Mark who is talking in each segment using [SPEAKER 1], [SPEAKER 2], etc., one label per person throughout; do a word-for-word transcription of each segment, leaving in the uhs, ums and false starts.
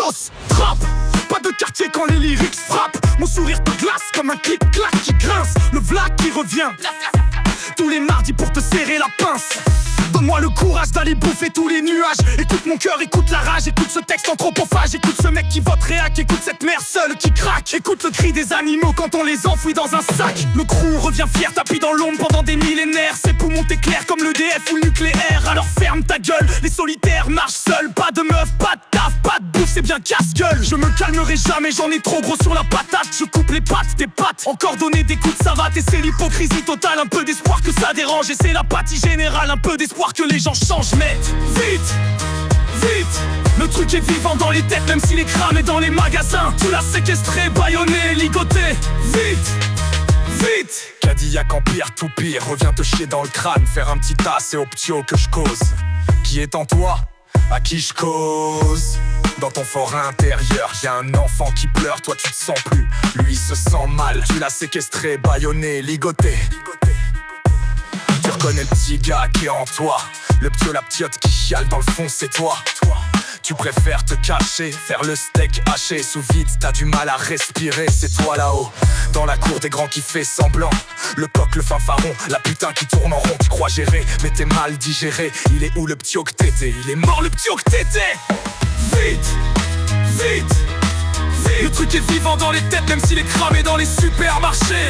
[SPEAKER 1] sauce, trap. Pas de quartier quand les lyrics frappent. Mon sourire te glace comme un clic-clac qui grince. Le vlac qui revient tous les mardis pour te serrer la pince. Donne-moi le courage d'aller bouffer tous les nuages. Écoute mon cœur, écoute la rage. Écoute ce texte anthropophage. Écoute ce mec qui vote réac. Écoute cette mère seule qui craque. Écoute le cri des animaux quand on les enfouit dans un sac. Le crew revient fier, tapis dans l'ombre pendant des millénaires. Ses poumons t'éclairent comme le D F ou le nucléaire. Alors ferme ta gueule, les solitaires marchent seuls. Pas de meuf, pas de taf, pas de bouffe, c'est bien casse-gueule. Je me calmerai jamais, j'en ai trop gros sur la patate. Je coupe les pattes des pattes, encore donner des coups de savate. Et c'est l'hypocrisie totale, un peu d'espoir que ça dérange. Et c'est l'apathie générale, un peu d'espoir que les gens changent. Mais vite, vite, le truc est vivant dans les têtes, même s'il est cramé dans les magasins. Tu l'as séquestré, bâillonné, ligoté. Vite, vite.
[SPEAKER 2] Cadillac en pire, tout pire, reviens te chier dans le crâne. Faire un petit tas, c'est au ptio que je cause. Qui est en toi, à qui je cause. Dans ton fort intérieur, y'a un enfant qui pleure, toi tu te sens plus. Lui se sent mal, tu l'as séquestré, bâillonné, ligoté. Tu reconnais le petit gars qui est en toi. Le ptio, la ptiote qui chiale dans le fond, c'est toi. Tu préfères te cacher, faire le steak haché. Sous vide, t'as du mal à respirer, c'est toi là-haut. Dans la cour des grands qui fait semblant. Le coq, le fanfaron, la putain qui tourne en rond. Tu crois gérer, mais t'es mal digéré. Il est où le ptio que t'étais? Il est mort le ptio que t'étais.
[SPEAKER 1] Vite, vite, vite. Le truc est vivant dans les têtes, même s'il est cramé dans les supermarchés.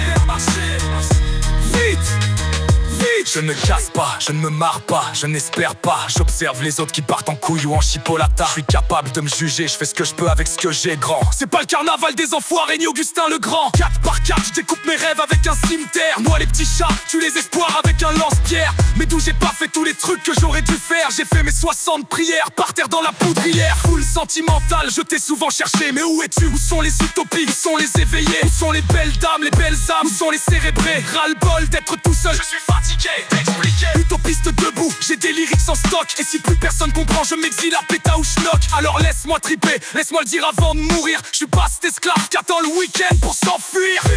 [SPEAKER 1] Vite, vite.
[SPEAKER 2] Je ne casse pas, je ne me marre pas, je n'espère pas. J'observe les autres qui partent en couille ou en chipolata. Je suis capable de me juger, je fais ce que je peux avec ce que j'ai grand.
[SPEAKER 1] C'est pas le carnaval des enfoirés ni Augustin le Grand. quatre par quatre, je découpe mes rêves avec un cimetière. Moi les petits chats, tu les espoirs avec un lance-pierre. Mais d'où j'ai pas fait tous les trucs que j'aurais dû faire. J'ai fait mes soixante prières par terre dans la poudrière. Full sentimental, je t'ai souvent cherché. Mais où es-tu? Où sont les utopies? Où sont les éveillés? Où sont les belles dames, les belles âmes? Où sont les cérébrés? Ras-le-bol d'être tout seul, je suis fatigué d'expliquer. Utopiste debout, j'ai des lyrics en stock. Et si plus personne comprend, je m'exile à péta ou schnock. Alors laisse-moi triper, laisse-moi le dire avant de mourir. Je suis pas cet esclave qui attend le week-end pour s'enfuir.